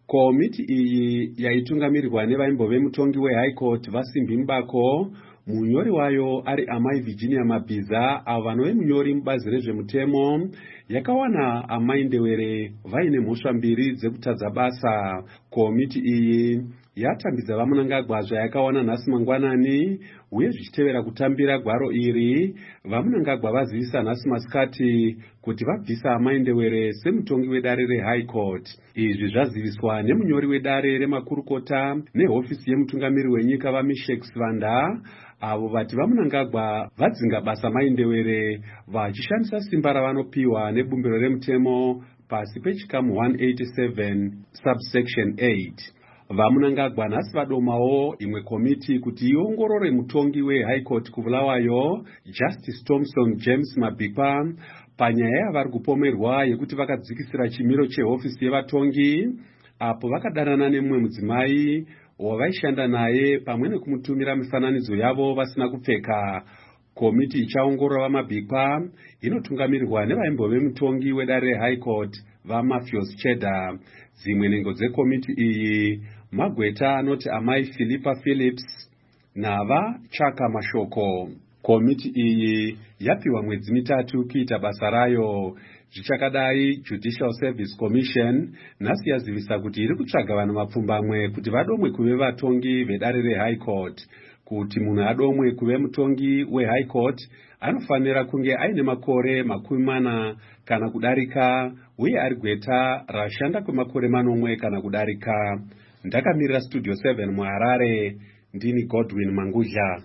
Komiti iyi yaitungamirirwa nevaimbove mutongi weHigh Court Vasimbi Mbako, munyori wayo ari Amai Virginia Mabhiza, avo vanove munyori mubazi rezvemutemo, yakawana Amai Ndewere vaine mhosva mbiri dzekutadza basa. Komiti iyi yatambidza vamunangagwa zvayakawana nhasi mangwanani, uye zvichitevera kutambira gwaro iri, vamunangagwa vazivisa nhasi masikati kuti vabvisa Amai Ndewere semutongi wedare reHigh Court. Izvi zvaziviswa nemunyori wedare remakurukota nehofisi yemutungamiri wenyika vaMishek Svanda, avo vati vamunangagwa vadzinga basa Amai Ndewere vachishandisa simba ravanopiwa nebumbiro remutemo pasi pechikamu 187 subsection 8. Vamunangagwa nhasi vadomawo imwe komiti kuti iongorore mutongi weHigh Court kuBulawayo Justice Thompson James Mabikwa panyaya yavari kupomerwa yekuti vakadzikisira chimiro chehofisi yevatongi apo vakadanana nemumwe mudzimai wavaishanda naye pamwe nekumutumira mifananidzo yavo vasina kupfeka. Komiti ichaongorora vaMabikwa inotungamirirwa nevaimbove mutongi wedare reHigh Court vaMatthews Chedda. Dzimwe nhengo dzekomiti iyi magweta anoti Amai Philippa Phillips navaChaka Mashoko. Komiti iyi yapiwa mwedzi mitatu kuita basa rayo. Zvichakadai, Judicial Service Commission nhasi yazivisa kuti iri kutsvaga vanhu mapfumbamwe kuti vadomwe kuve vatongi vedare reHigh Court. Kuti munhu adomwe kuve mutongi weHigh Court anofanira kunge aine makore 40 kana kudarika, uye ari gweta rashanda kwemakore 8 kana kudarika. Ndakamirira Studio 7 muHarare, ndini Godwin Mangudla.